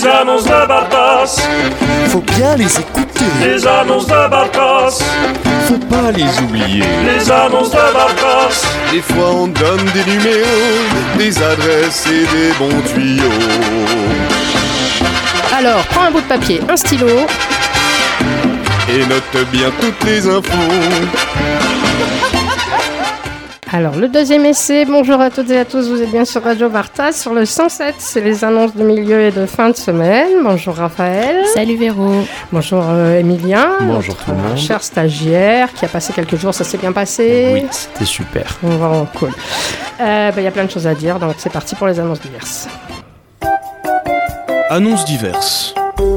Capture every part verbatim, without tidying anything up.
Les annonces de Bartas, faut bien les écouter. Les annonces de Bartas, faut pas les oublier. Les annonces de Bartas, des fois on donne des numéros, des adresses et des bons tuyaux. Alors, prends un bout de papier, un stylo. Et note bien toutes les infos. Alors, le deuxième essai, bonjour à toutes et à tous, vous êtes bien sur Radio Bartas, sur le cent sept, c'est les annonces de milieu et de fin de semaine. Bonjour Raphaël. Salut Véro. Bonjour euh, Emilien. Bonjour tout le monde. Cher stagiaire, qui a passé quelques jours, ça s'est bien passé? Oui, c'était super. Vraiment cool. Il euh, bah, y a plein de choses à dire, donc c'est parti pour les annonces diverses. Annonces diverses.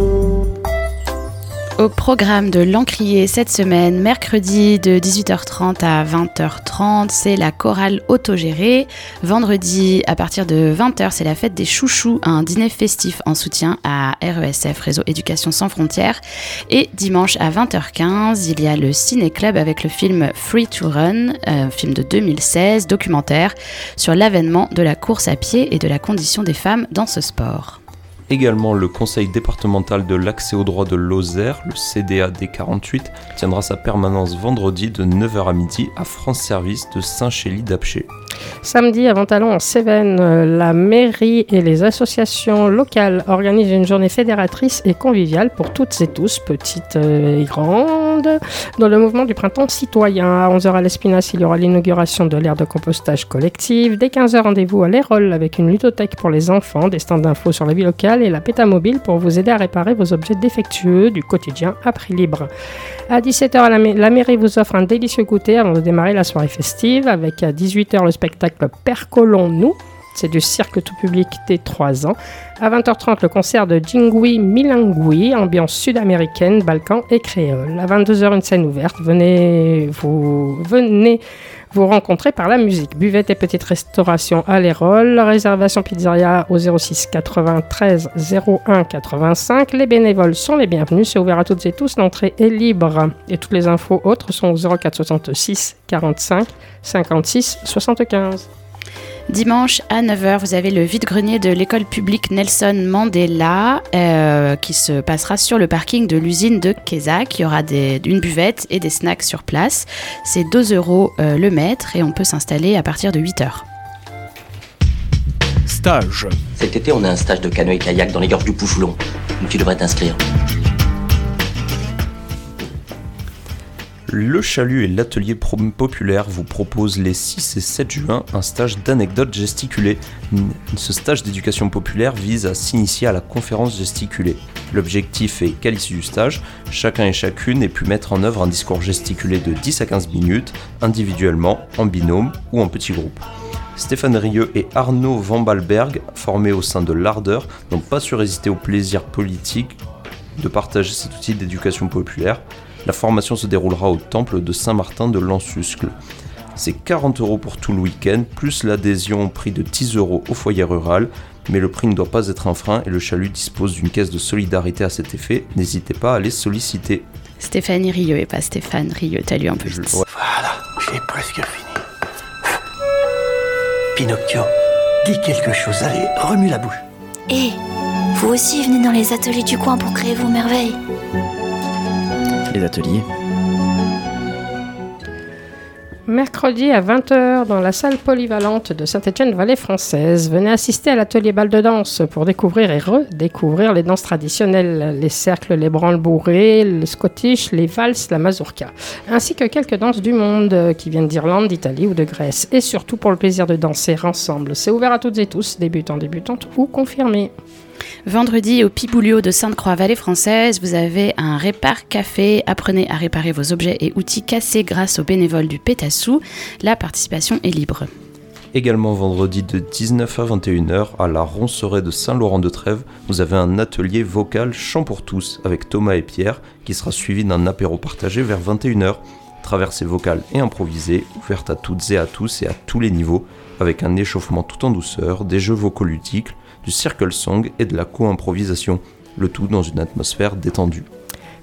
Au programme de l'Encrier cette semaine, mercredi de dix-huit heures trente à vingt heures trente, c'est la chorale autogérée. Vendredi, à partir de vingt heures, c'est la fête des chouchous, un dîner festif en soutien à R E S F, Réseau Éducation Sans Frontières. Et dimanche à vingt heures quinze, il y a le Ciné-Club avec le film Free to Run, un film de deux mille seize, documentaire sur l'avènement de la course à pied et de la condition des femmes dans ce sport. Également, le Conseil départemental de l'accès aux droits de Lozère, le C D A D quarante-huit, tiendra sa permanence vendredi de neuf heures à midi à France Service de Saint-Chély-d'Apcher. Samedi, à Ventalon, en Cévennes, la mairie et les associations locales organisent une journée fédératrice et conviviale pour toutes et tous, petites et grandes, dans le mouvement du printemps citoyen. À onze heures à l'Espinasse, il y aura l'inauguration de l'aire de compostage collective. Dès quinze heures, rendez-vous à l'Érole avec une ludothèque pour les enfants, des stands d'infos sur la vie locale et la pétamobile pour vous aider à réparer vos objets défectueux du quotidien à prix libre. À dix-sept heures, la, ma- la mairie vous offre un délicieux goûter avant de démarrer la soirée festive avec à dix-huit heures le spectacle Percolons-nous. C'est du cirque tout public dès trois ans. À vingt heures trente, le concert de Jingui Milangui, ambiance sud-américaine, balkan et créole. À vingt-deux heures, une scène ouverte. Venez vous, venez vous rencontrer par la musique. Buvette et petite restauration à l'Érole. Réservation pizzeria au zéro six quatre-vingt-treize zéro un quatre-vingt-cinq. Les bénévoles sont les bienvenus. C'est ouvert à toutes et tous. L'entrée est libre. Et toutes les infos autres sont au zéro quatre soixante-six quarante-cinq cinquante-six soixante-quinze. Dimanche à neuf heures, vous avez le vide-grenier de l'école publique Nelson Mandela euh, qui se passera sur le parking de l'usine de Kézac. Il y aura des, une buvette et des snacks sur place. C'est deux euros euh, le mètre et on peut s'installer à partir de huit heures. Stage. Cet été, on a un stage de canoë-kayak dans les gorges du Pouchoulon. Tu devrais t'inscrire. Le Chalut et l'Atelier Populaire vous proposent les six et sept juin un stage d'anecdotes gesticulées. Ce stage d'éducation populaire vise à s'initier à la conférence gesticulée. L'objectif est qu'à l'issue du stage, chacun et chacune ait pu mettre en œuvre un discours gesticulé de dix à quinze minutes, individuellement, en binôme ou en petit groupe. Stéphane Rieu et Arnaud Van Balberg, formés au sein de l'Ardeur, n'ont pas su résister au plaisir politique de partager cet outil d'éducation populaire. La formation se déroulera au temple de Saint-Martin de Lansuscle. C'est quarante euros pour tout le week-end, plus l'adhésion au prix de dix euros au foyer rural. Mais le prix ne doit pas être un frein et le Chalut dispose d'une caisse de solidarité à cet effet. N'hésitez pas à les solliciter. Stéphanie Rieu et pas Stéphane Rieu, t'as lu un peu vite. Je... Ouais. Voilà, j'ai presque fini. Pinocchio, dis quelque chose, allez, remue la bouche. Hé, vous aussi venez dans les ateliers du coin pour créer vos merveilles. Les ateliers. Mercredi à vingt heures dans la salle polyvalente de Saint-Étienne-Vallée Française. Venez assister à l'atelier bal de danse pour découvrir et redécouvrir les danses traditionnelles, les cercles, les branles bourrées, le scottish, les valses, la mazurka, ainsi que quelques danses du monde qui viennent d'Irlande, d'Italie ou de Grèce. Et surtout pour le plaisir de danser ensemble. C'est ouvert à toutes et tous, débutants, débutantes ou confirmés. Vendredi, au Piboulio de Sainte-Croix-Vallée Française, vous avez un Répar Café. Apprenez à réparer vos objets et outils cassés grâce aux bénévoles du Pétassou. La participation est libre. Également vendredi de dix-neuf à vingt et une heures, à la Ronceraie de Saint-Laurent-de-Trèves, vous avez un atelier vocal chant pour tous avec Thomas et Pierre, qui sera suivi d'un apéro partagé vers vingt et une heures. Traversée vocale et improvisée, ouverte à toutes et à tous et à tous les niveaux, avec un échauffement tout en douceur, des jeux vocaux ludiques, du circle song et de la co-improvisation, le tout dans une atmosphère détendue.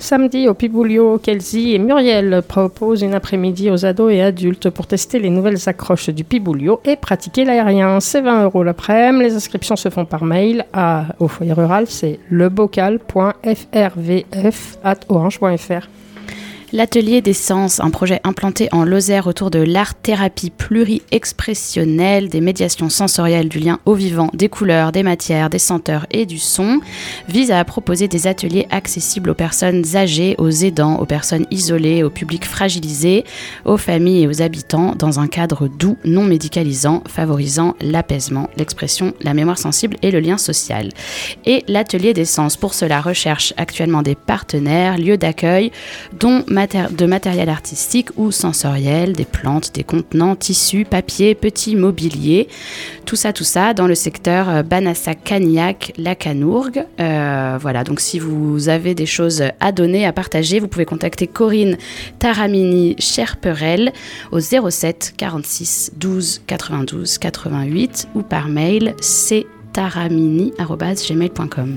Samedi, au Pibulio, Kelsey et Muriel proposent une après-midi aux ados et adultes pour tester les nouvelles accroches du Pibulio et pratiquer l'aérien. C'est vingt euros l'après-midi. Les inscriptions se font par mail à, au foyer rural, c'est lebocal point f r v f arobase orange point f r. L'Atelier des Sens, un projet implanté en Lozère autour de l'art-thérapie pluri-expressionnelle, des médiations sensorielles, du lien au vivant, des couleurs, des matières, des senteurs et du son, vise à proposer des ateliers accessibles aux personnes âgées, aux aidants, aux personnes isolées, au public fragilisé, aux familles et aux habitants, dans un cadre doux, non médicalisant, favorisant l'apaisement, l'expression, la mémoire sensible et le lien social. Et l'Atelier des Sens, pour cela, recherche actuellement des partenaires, lieux d'accueil, dont de matériel artistique ou sensoriel, des plantes, des contenants, tissus, papier, petits mobiliers, tout ça, tout ça, dans le secteur Banassac-Cagnac-Lacanourgue. Euh, voilà, donc si vous avez des choses à donner, à partager, vous pouvez contacter Corinne Taramini-Cherperel au zéro sept quarante-six douze quatre-vingt-douze quatre-vingt-huit ou par mail c taramini arobase gmail point com.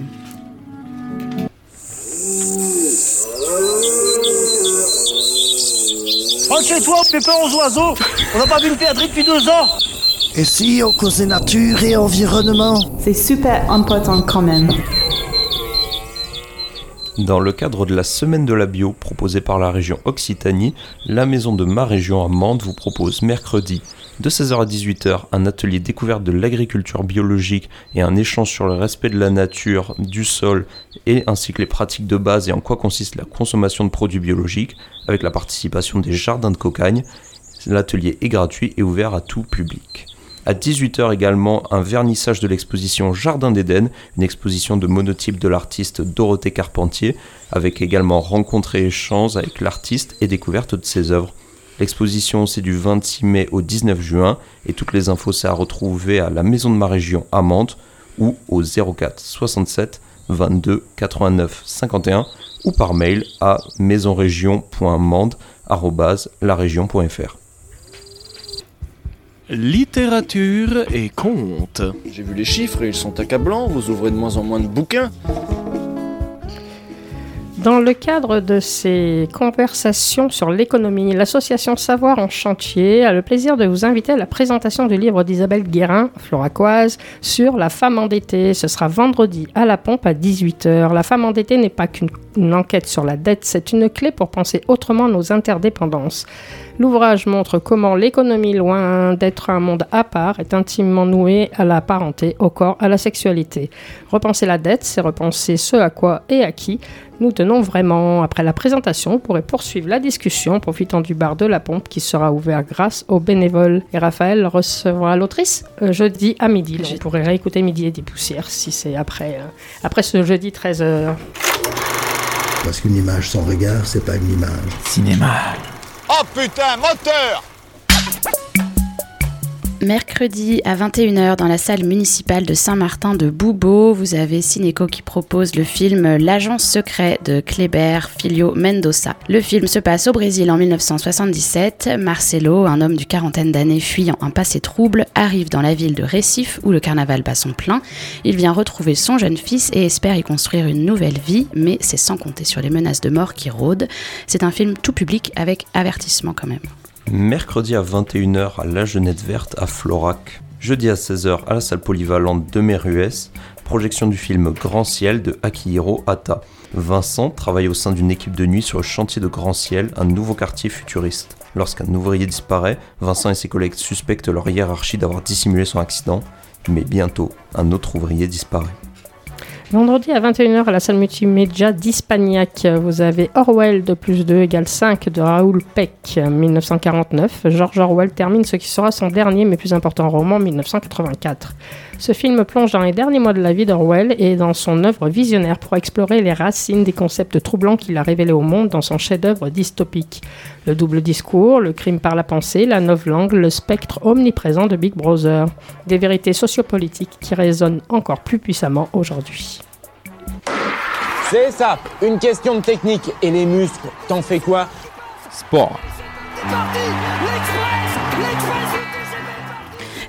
Rentre chez toi, fais peur aux oiseaux. On n'a pas vu une perdrix depuis deux ans. Et si on causait nature et environnement? C'est super important quand même. Dans le cadre de la Semaine de la Bio proposée par la région Occitanie, la maison de ma région à Mende vous propose mercredi de seize heures à dix-huit heures un atelier découverte de l'agriculture biologique et un échange sur le respect de la nature, du sol et ainsi que les pratiques de base et en quoi consiste la consommation de produits biologiques avec la participation des jardins de Cocagne. L'atelier est gratuit et ouvert à tout public. À dix-huit heures également, un vernissage de l'exposition Jardin d'Éden, une exposition de monotype de l'artiste Dorothée Carpentier, avec également rencontres et échanges avec l'artiste et découverte de ses œuvres. L'exposition, c'est du vingt-six mai au dix-neuf juin, et toutes les infos, c'est à retrouver à la Maison de ma région à Mantes, ou au zéro quatre soixante-sept vingt-deux quatre-vingt-neuf cinquante et un, ou par mail à maisonregion point mende arobase laregion point f r. Littérature et contes. J'ai vu les chiffres et ils sont accablants, vous ouvrez de moins en moins de bouquins. Dans le cadre de ces conversations sur l'économie, l'association Savoir en chantier a le plaisir de vous inviter à la présentation du livre d'Isabelle Guérin, floracoise, sur la femme endettée. Ce sera vendredi à la Pompe à dix-huit heures. La femme endettée n'est pas qu'une une enquête sur la dette, c'est une clé pour penser autrement nos interdépendances. L'ouvrage montre comment l'économie, loin d'être un monde à part, est intimement nouée à la parenté, au corps, à la sexualité. Repenser la dette, c'est repenser ce à quoi et à qui nous tenons vraiment. Après la présentation, vous pourrez poursuivre la discussion, profitant du bar de la Pompe qui sera ouvert grâce aux bénévoles. Et Raphaël recevra l'autrice euh, jeudi à midi. Donc, vous pourrez réécouter Midi et des poussières si c'est après, euh, après ce jeudi treize heures. Parce qu'une image sans regard, c'est pas une image. Cinéma. Oh putain, moteur! Mercredi à vingt et une heures dans la salle municipale de Saint-Martin de Boubeau, vous avez Cinéco qui propose le film L'agent secret de Kleber Filho Mendoza. Le film se passe au Brésil en dix-neuf cent soixante-dix-sept. Marcelo, un homme d'une quarantaine d'années fuyant un passé trouble, arrive dans la ville de Recife où le carnaval bat son plein. Il vient retrouver son jeune fils et espère y construire une nouvelle vie, mais c'est sans compter sur les menaces de mort qui rôdent. C'est un film tout public avec avertissement quand même. Mercredi à vingt et une heures à la Genette Verte à Florac. Jeudi à seize heures à la salle polyvalente de Méruès. Projection du film Grand Ciel de Akihiro Hata. Vincent travaille au sein d'une équipe de nuit sur le chantier de Grand Ciel, un nouveau quartier futuriste. Lorsqu'un ouvrier disparaît, Vincent et ses collègues suspectent leur hiérarchie d'avoir dissimulé son accident. Mais bientôt, un autre ouvrier disparaît. Vendredi à vingt et une heures à la salle multimédia d'Hispagnac, vous avez Orwell deux plus deux égale cinq de Raoul Peck, dix-neuf cent quarante-neuf. George Orwell termine ce qui sera son dernier mais plus important roman, dix-neuf cent quatre-vingt-quatre. Ce film plonge dans les derniers mois de la vie d'Orwell et dans son œuvre visionnaire pour explorer les racines des concepts troublants qu'il a révélés au monde dans son chef-d'œuvre dystopique. Le double discours, le crime par la pensée, la novlangue, le spectre omniprésent de Big Brother. Des vérités sociopolitiques qui résonnent encore plus puissamment aujourd'hui. C'est ça, une question de technique. Et les muscles, t'en fais quoi? Sport.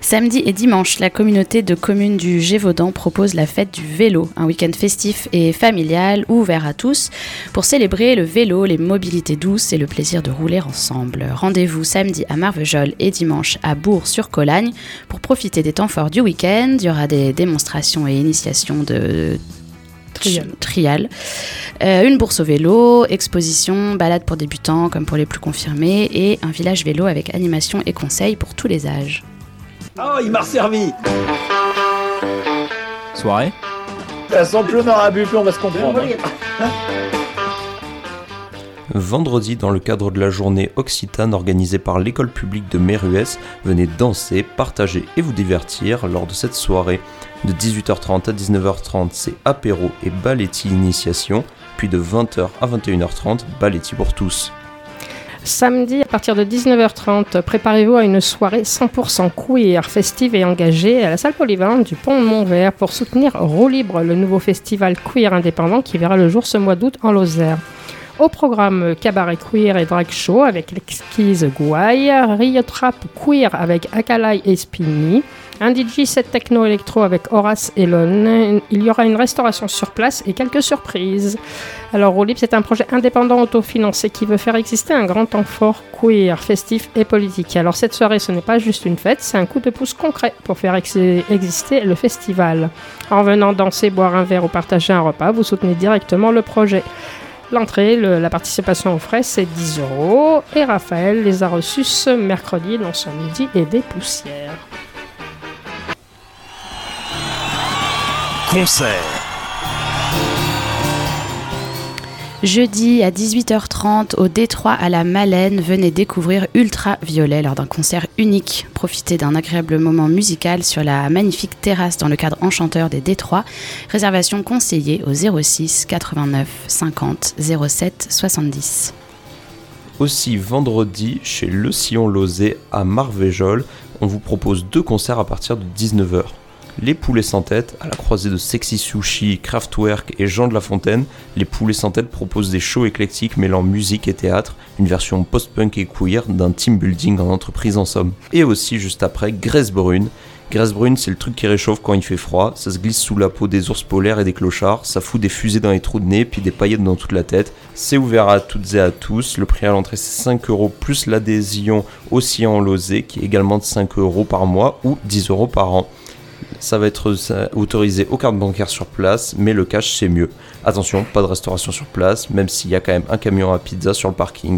Samedi et dimanche, la communauté de communes du Gévaudan propose la fête du vélo, un week-end festif et familial ouvert à tous pour célébrer le vélo, les mobilités douces et le plaisir de rouler ensemble. Rendez-vous samedi à Marvejols et dimanche à Bourg-sur-Colagne pour profiter des temps forts du week-end. Il y aura des démonstrations et initiations de Trial. Trial. Euh, une bourse au vélo, exposition, balade pour débutants comme pour les plus confirmés et un village vélo avec animation et conseils pour tous les âges. Oh, il m'a resservi. Soirée. Ça sent plus on aura bu, plus on va se comprendre. Vendredi, dans le cadre de la journée Occitane organisée par l'école publique de Méruès, venez danser, partager et vous divertir lors de cette soirée. De dix-huit heures trente à dix-neuf heures trente, c'est apéro et balletti initiation, puis de vingt heures à vingt et une heures trente, balletti pour tous. Samedi, à partir de dix-neuf heures trente, préparez-vous à une soirée cent pour cent queer, festive et engagée à la salle polyvalente du Pont de Montvert pour soutenir Roue Libre, le nouveau festival queer indépendant qui verra le jour ce mois d'août en Lozère. Au programme cabaret queer et drag show avec l'exquise Gouaille, Rio Trap queer avec Akalai et Spinny, un D J set techno-électro avec Horace et Lone. Il y aura une restauration sur place et quelques surprises. Alors Roue Libre, c'est un projet indépendant autofinancé qui veut faire exister un grand temps fort queer, festif et politique. Alors cette soirée, ce n'est pas juste une fête, c'est un coup de pouce concret pour faire ex- exister le festival. En venant danser, boire un verre ou partager un repas, vous soutenez directement le projet. L'entrée, le, la participation aux frais, c'est dix euros. Et Raphaël les a reçus ce mercredi dans son midi et des poussières. Concert. Jeudi à dix-huit heures trente au Détroit à la Malaine, venez découvrir Ultraviolet lors d'un concert unique. Profitez d'un agréable moment musical sur la magnifique terrasse dans le cadre enchanteur des Détroits. Réservation conseillée au zéro six quatre-vingt-neuf cinquante zéro sept soixante-dix. Aussi vendredi, chez Le Sillon Lauzet à Marvejols, on vous propose deux concerts à partir de dix-neuf heures. Les Poulets sans tête, à la croisée de Sexy Sushi, Kraftwerk et Jean de La Fontaine, les Poulets sans tête proposent des shows éclectiques mêlant musique et théâtre, une version post-punk et queer d'un team building en entreprise en somme. Et aussi juste après, Graisse Brune. Graisse Brune, c'est le truc qui réchauffe quand il fait froid, ça se glisse sous la peau des ours polaires et des clochards, ça fout des fusées dans les trous de nez puis des paillettes dans toute la tête. C'est ouvert à toutes et à tous, le prix à l'entrée c'est cinq euros plus l'adhésion au Sillon Lauzet qui est également de cinq euros par mois ou dix euros par an. Ça va être autorisé aux cartes bancaires sur place, mais le cash c'est mieux. Attention, pas de restauration sur place, même s'il y a quand même un camion à pizza sur le parking.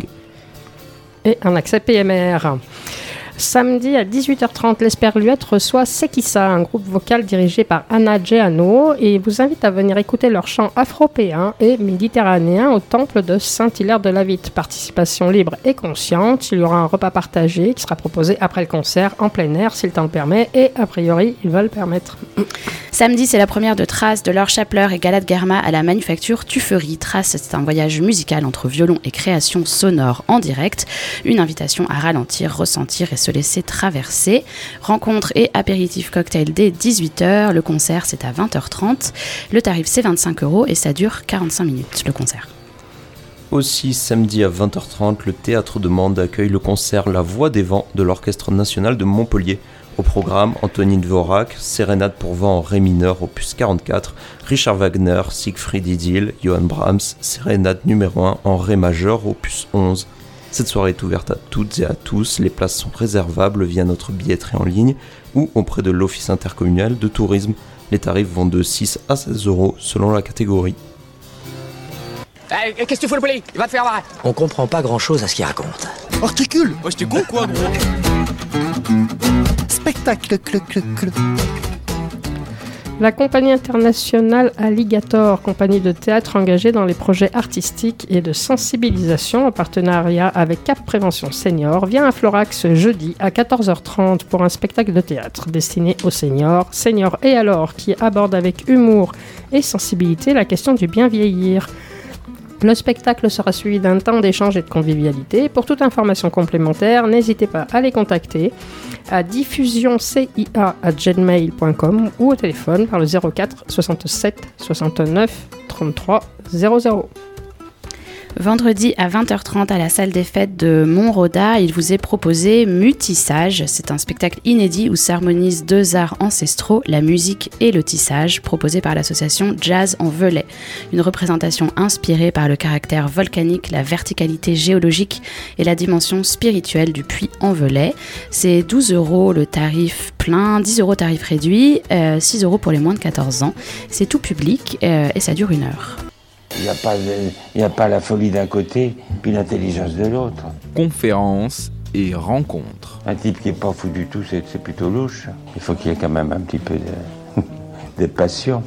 Et un accès P M R. Samedi à dix-huit heures trente, l'Esperluette reçoit Sekissa, un groupe vocal dirigé par Anna Geano, et vous invite à venir écouter leur chant afropéen et méditerranéen au temple de Saint-Hilaire de la Vitte. Participation libre et consciente, il y aura un repas partagé qui sera proposé après le concert en plein air s'il le temps le permet, et a priori ils veulent permettre. Samedi, c'est la première de Trace de Laure Chapler et Galad Germa à la Manufacture Tufferie. Trace, c'est un voyage musical entre violon et création sonore en direct. Une invitation à ralentir, ressentir et se laisser traverser. Rencontre et apéritif cocktail dès dix-huit heures. Le concert, c'est à vingt heures trente. Le tarif, c'est vingt-cinq euros et ça dure quarante-cinq minutes, le concert. Aussi, samedi à vingt heures trente, le Théâtre de Mende accueille le concert La Voix des Vents de l'Orchestre National de Montpellier. Au programme, Antonin Dvorak, Sérénade pour vent en ré mineur, opus quarante-quatre, Richard Wagner, Siegfried Idyll, Johann Brahms, Sérénade numéro un en ré majeur, opus onze. Cette soirée est ouverte à toutes et à tous, les places sont réservables via notre billetterie en ligne ou auprès de l'Office intercommunal de tourisme. Les tarifs vont de six à seize euros selon la catégorie. Hey, qu'est-ce que tu fous le poli? Il va te faire voir. On comprend pas grand chose à ce qu'il raconte. Articule. Ouais, j'étais con quoi, gros. Spectacle, clou, clou, clou. La compagnie internationale Alligator, compagnie de théâtre engagée dans les projets artistiques et de sensibilisation en partenariat avec Cap Prévention Senior, vient à Florac ce jeudi à quatorze heures trente pour un spectacle de théâtre destiné aux seniors, seniors et alors, qui aborde avec humour et sensibilité la question du bien vieillir. Le spectacle sera suivi d'un temps d'échange et de convivialité. Pour toute information complémentaire, n'hésitez pas à les contacter à diffusion c i a arobase gmail point com ou au téléphone par le zéro quatre soixante-sept soixante-neuf trente-trois zéro zéro. Vendredi à vingt heures trente à la salle des fêtes de Montroda, il vous est proposé Mutissage. C'est un spectacle inédit où s'harmonisent deux arts ancestraux, la musique et le tissage, proposé par l'association Jazz en Velay. Une représentation inspirée par le caractère volcanique, la verticalité géologique et la dimension spirituelle du puits en Velay. C'est douze euros le tarif plein, dix euros tarif réduit, euh, six euros pour les moins de quatorze ans. C'est tout public euh, et ça dure une heure. Il n'y a pas, il n'y a pas la folie d'un côté, puis l'intelligence de l'autre. Conférences et rencontres. Un type qui n'est pas fou du tout, c'est, c'est plutôt louche. Il faut qu'il y ait quand même un petit peu de, de passion.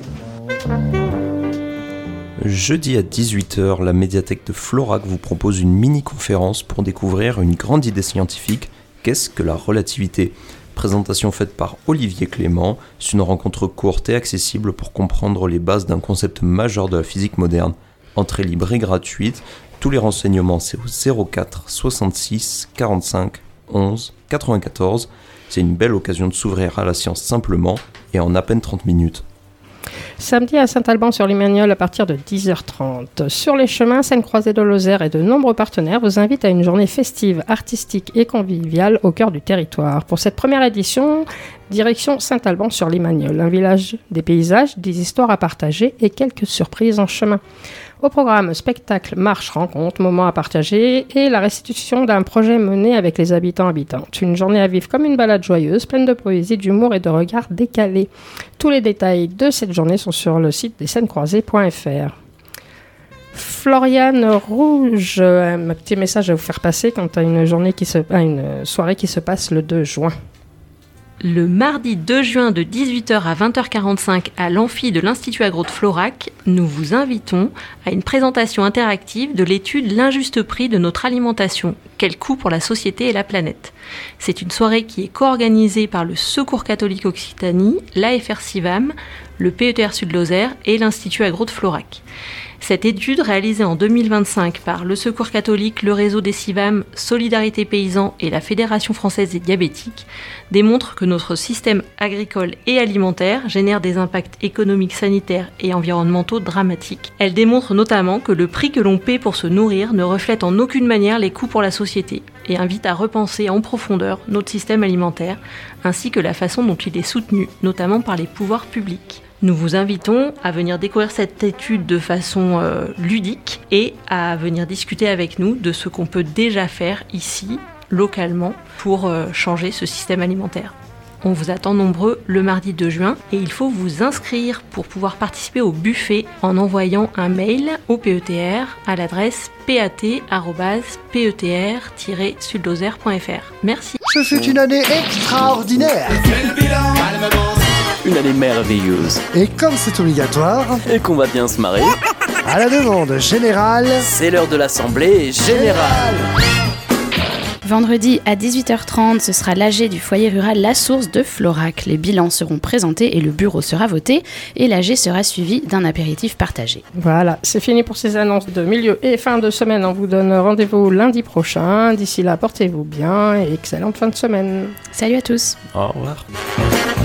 Jeudi à dix-huit heures, la médiathèque de Florac vous propose une mini-conférence pour découvrir une grande idée scientifique. Qu'est-ce que la relativité ? Présentation faite par Olivier Clément. C'est une rencontre courte et accessible pour comprendre les bases d'un concept majeur de la physique moderne. Entrée libre et gratuite. Tous les renseignements, c'est au zéro quatre soixante-six quarante-cinq onze quatre-vingt-quatorze. C'est une belle occasion de s'ouvrir à la science simplement et en à peine trente minutes. Samedi à Saint-Alban-sur-Limagnole à partir de dix heures trente. Sur les chemins, Seine-Croisée de Lozère et de nombreux partenaires vous invitent à une journée festive, artistique et conviviale au cœur du territoire. Pour cette première édition, direction Saint-Alban-sur-Limagnole, un village des paysages, des histoires à partager et quelques surprises en chemin. Au programme, spectacle, marche, rencontre, moments à partager et la restitution d'un projet mené avec les habitants-habitantes. Une journée à vivre comme une balade joyeuse, pleine de poésie, d'humour et de regards décalés. Tous les détails de cette journée sont sur le site des scènes croisées point f r. Floriane Rouge, un petit message à vous faire passer quant à une, journée qui se, à une soirée qui se passe le deux juin. Le mardi deux juin de dix-huit heures à vingt heures quarante-cinq à l'amphi de l'Institut Agro de Florac, nous vous invitons à une présentation interactive de l'étude L'injuste prix de notre alimentation. Quel coût pour la société et la planète. C'est une soirée qui est co-organisée par le Secours catholique Occitanie, l'A F R CIVAM, le P E T R Sud-Lozère et l'Institut Agro de Florac. Cette étude, réalisée en deux mille vingt-cinq par le Secours catholique, le réseau des CIVAM, Solidarité Paysans et la Fédération française des diabétiques, démontre que notre système agricole et alimentaire génère des impacts économiques, sanitaires et environnementaux dramatiques. Elle démontre notamment que le prix que l'on paie pour se nourrir ne reflète en aucune manière les coûts pour la société et invite à repenser en profondeur notre système alimentaire ainsi que la façon dont il est soutenu, notamment par les pouvoirs publics. Nous vous invitons à venir découvrir cette étude de façon euh, ludique et à venir discuter avec nous de ce qu'on peut déjà faire ici, localement, pour euh, changer ce système alimentaire. On vous attend nombreux le mardi deux juin et il faut vous inscrire pour pouvoir participer au buffet en envoyant un mail au P E T R à l'adresse pat arobase p e t r tiret sud-lozère point f r. Merci. Ce fut une année extraordinaire. Une année merveilleuse. Et comme c'est obligatoire, et qu'on va bien se marrer, à la demande générale, c'est l'heure de l'Assemblée Générale. Vendredi à dix-huit heures trente, ce sera l'A G du foyer rural La Source de Florac. Les bilans seront présentés et le bureau sera voté. Et l'A G sera suivi d'un apéritif partagé. Voilà, c'est fini pour ces annonces de milieu et fin de semaine. On vous donne rendez-vous lundi prochain. D'ici là, portez-vous bien et excellente fin de semaine. Salut à tous. Au revoir.